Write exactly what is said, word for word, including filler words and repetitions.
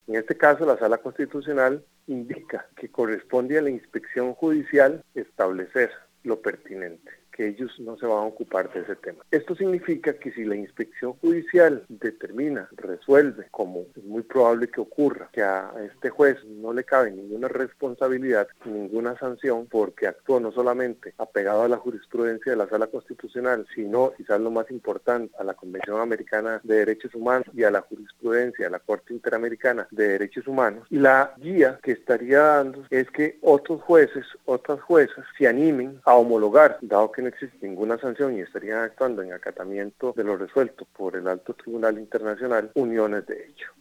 En este caso, la Sala Constitucional indica que corresponde a la inspección judicial establecer lo pertinente, que ellos no se van a ocupar de ese tema. Esto significa que si la inspección judicial determina, resuelve, como es muy probable que ocurra, que a este juez no le cabe ninguna responsabilidad, ninguna sanción, porque actuó no solamente apegado a la jurisprudencia de la Sala Constitucional, sino, quizás lo más importante, a la Convención Americana de Derechos Humanos y a la jurisprudencia de la Corte Interamericana de Derechos Humanos, la guía que estaría dando es que otros jueces, otras juezas, se animen a homologar, dado que no existe ninguna sanción y estarían actuando en acatamiento de lo resuelto por el Alto Tribunal Internacional, uniones de hecho.